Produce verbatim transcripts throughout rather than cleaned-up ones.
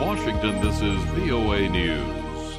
Washington, this is V O A News.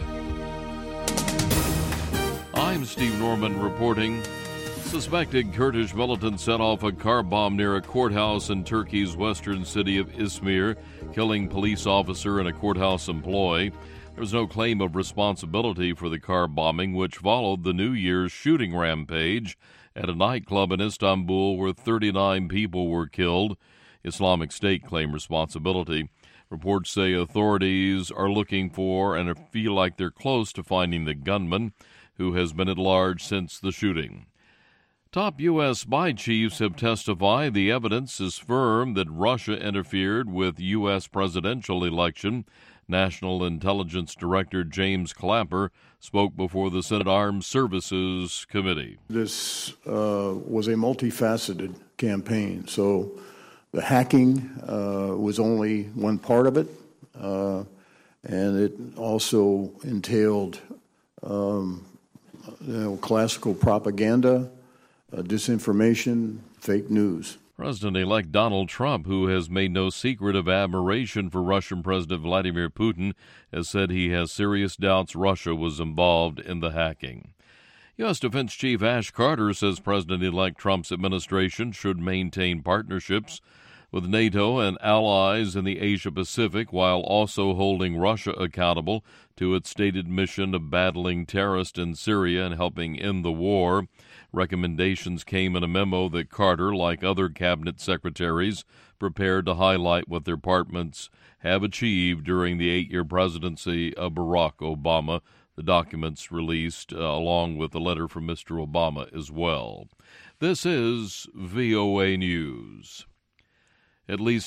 I'm Steve Norman reporting. Suspected Kurdish militants set off a car bomb near a courthouse in Turkey's western city of Izmir, killing police officer and a courthouse employee. There was no claim of responsibility for the car bombing, which followed the New Year's shooting rampage at a nightclub in Istanbul where thirty-nine people were killed. Islamic State claimed responsibility. Reports say authorities are looking for and feel like they're close to finding the gunman, who has been at large since the shooting. Top U S spy chiefs have testified the evidence is firm that Russia interfered with U S presidential election. National Intelligence Director James Clapper spoke before the Senate Armed Services Committee. This uh, was a multifaceted campaign, so the hacking uh, was only one part of it, uh, and it also entailed um, you know, classical propaganda, uh, disinformation, fake news. President-elect Donald Trump, who has made no secret of admiration for Russian President Vladimir Putin, has said he has serious doubts Russia was involved in the hacking. U S. Defense Chief Ash Carter says President-elect Trump's administration should maintain partnerships with NATO and allies in the Asia-Pacific while also holding Russia accountable to its stated mission of battling terrorists in Syria and helping end the war. Recommendations came in a memo that Carter, like other cabinet secretaries, prepared to highlight what their departments have achieved during the eight-year presidency of Barack Obama. The documents released uh, along with a letter from Mister Obama as well. This is V O A News. At least